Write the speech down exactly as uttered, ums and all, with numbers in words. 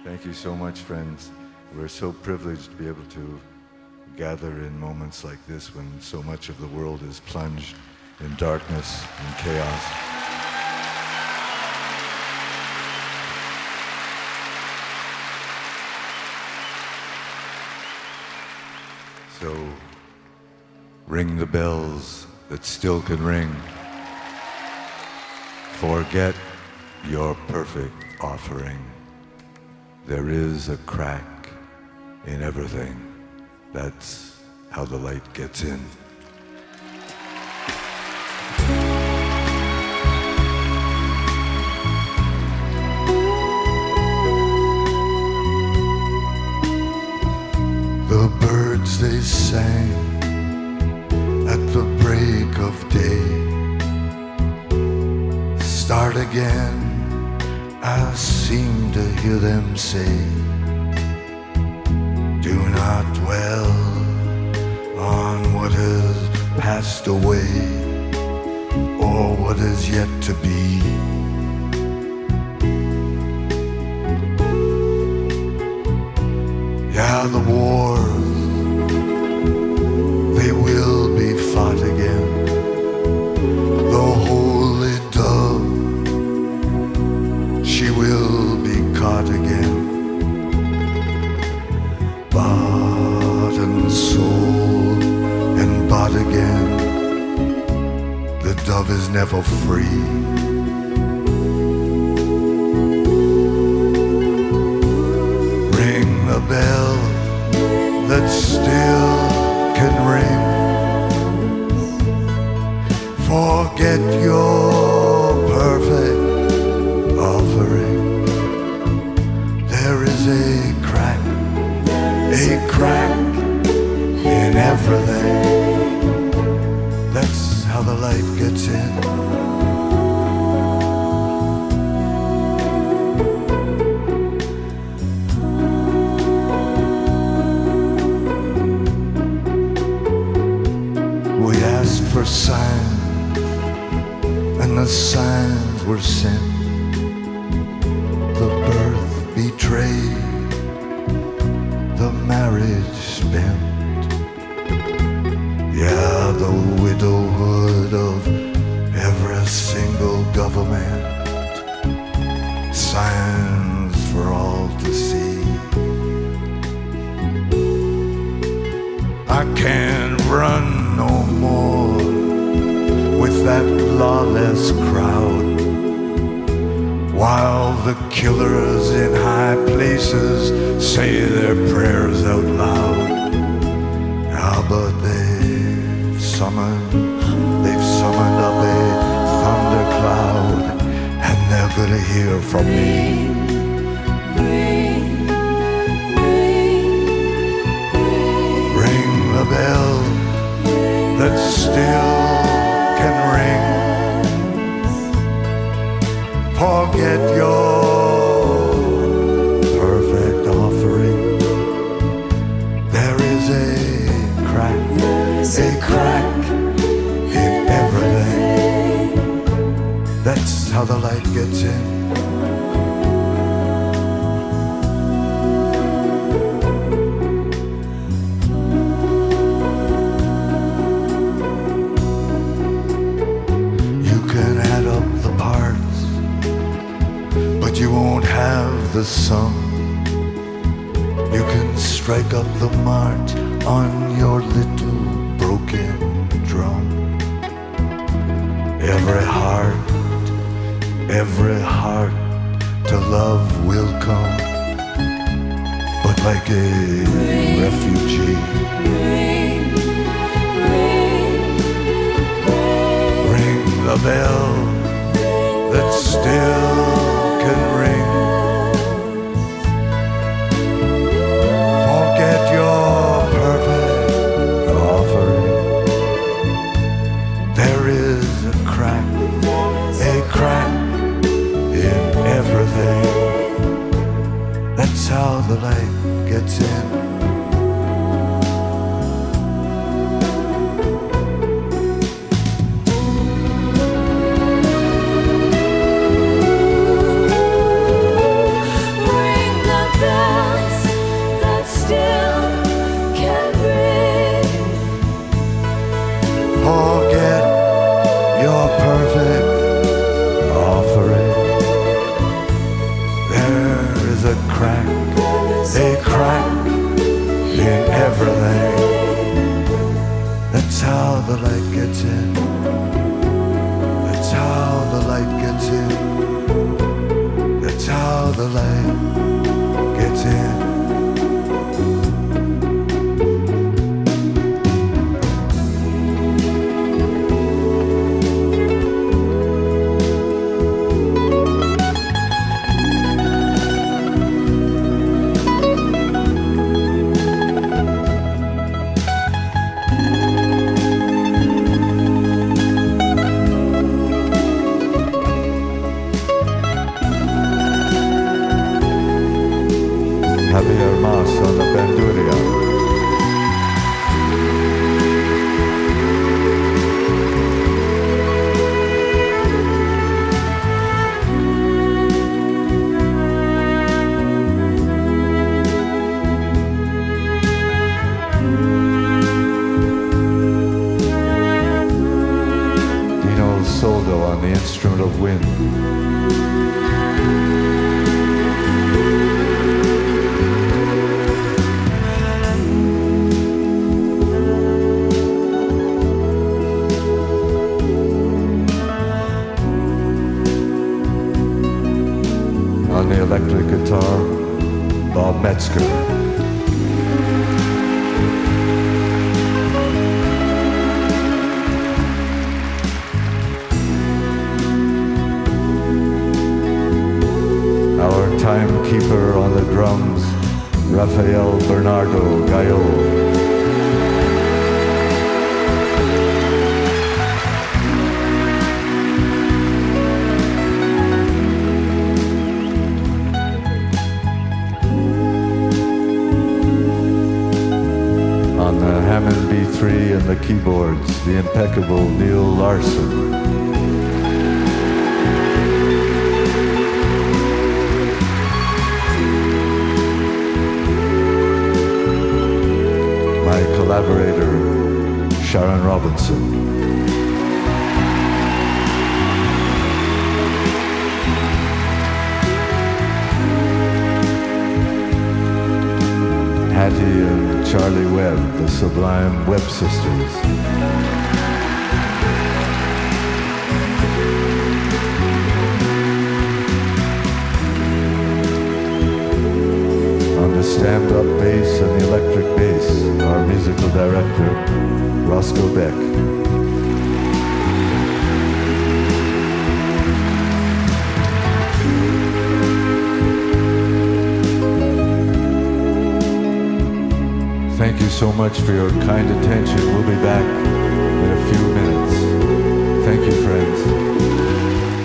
Thank you so much, friends. We're so privileged to be able to gather in moments like this when so much of the world is plunged in darkness and chaos. So, ring the bells that still can ring. Forget your perfect offering. There is a crack in everything. That's how the light gets in. The birds they sang at the break of day. Start again, I seem to hear them say. Do not dwell on what has passed away or what is yet to be. Yeah, the wars, they will be fought again. The holy dove, she will be caught again. Bought and sold and bought again. The dove is never free. Ring the bell that still can ring. Forget your perfect offering. There is a crack, a crack in everything. That's how the light gets in. We asked for signs, and the signs were sent. The birth betrayed, the marriage spent. Yeah, the widowhood of every single government. Signs for all to see. I can't run no more with that lawless crowd, while the killers in high places say their prayers out loud. Ah, but they've summoned, they've summoned up a thundercloud, and they're gonna hear from me. Ring the bell that still can ring. Forget your perfect offering. There is a crack, a crack in everything. That's how the light gets in. You won't have the sum. You can strike up the march on your little broken drum. Every heart, every heart to love will come, but like a ring, refugee. Ring, ring, ring, ring the bell that still can ring. Forget your perfect offering. There is a crack, a crack in everything. That's how the light gets in. Ring the a crack, a crack in everything. That's how the light gets in. That's how the light gets in. That's how the light gets in. Javier Mas on the bandurria. Dino Soldo on the instrument of wind. On the electric guitar, Bob Metzger. Our timekeeper on the drums, Rafael Bernardo Gallo. On the Hammond B three and the keyboards, the impeccable Neil Larson. My collaborator, Sharon Robinson. Hattie and Charlie Webb, the Sublime Webb Sisters. On the stand-up bass and the electric bass, our musical director, Roscoe Beck. Thank you so much for your kind attention. We'll be back in a few minutes. Thank you, friends.